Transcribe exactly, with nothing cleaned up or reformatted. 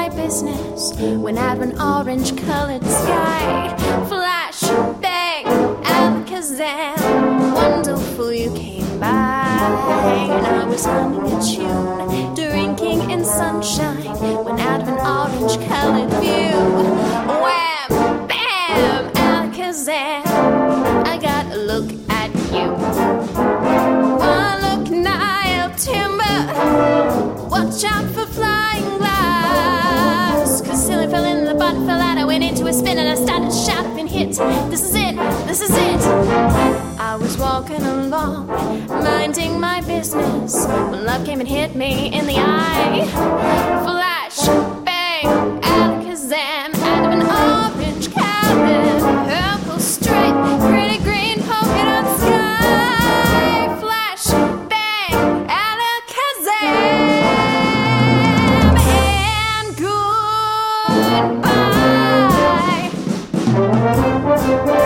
my business when out of an orange-colored sky. Flash, bang, alakazam, wonderful you came by. And I was humming a tune, drinking in sunshine when out of an orange-colored view. Wham, bam, alakazam, I got a look at you. One look, Nile timber, watch out for flying glass. Cause silly fell in, the bottom fell out. I went into a spin and I started to shout up and hit. This is it, this is it. I was walking along, minding my business, when love came and hit me in the eye. Flash, bang, alakazam, out of an orange cabin, purple stripe, pretty green polka dot sky. Flash, bang, alakazam, and goodbye.